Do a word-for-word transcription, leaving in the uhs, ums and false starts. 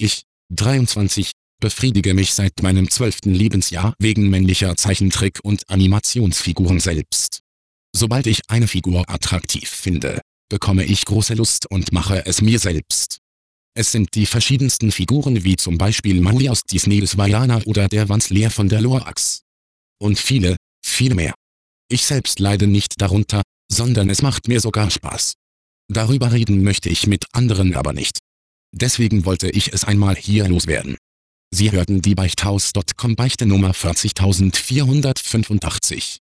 Ich, dreiundzwanzig, befriedige mich seit meinem zwölften Lebensjahr wegen männlicher Zeichentrick- und Animationsfiguren selbst. Sobald ich eine Figur attraktiv finde, bekomme ich große Lust und mache es mir selbst. Es sind die verschiedensten Figuren wie zum Beispiel Maui aus Disneys Vaiana oder der Wanzler von der Lorax. Und viele, viele mehr. Ich selbst leide nicht darunter, sondern es macht mir sogar Spaß. Darüber reden möchte ich mit anderen aber nicht. Deswegen wollte ich es einmal hier loswerden. Sie hörten die Beichthaus Punkt com Beichte Nummer vierzigtausendvierhundertfünfundachtzig.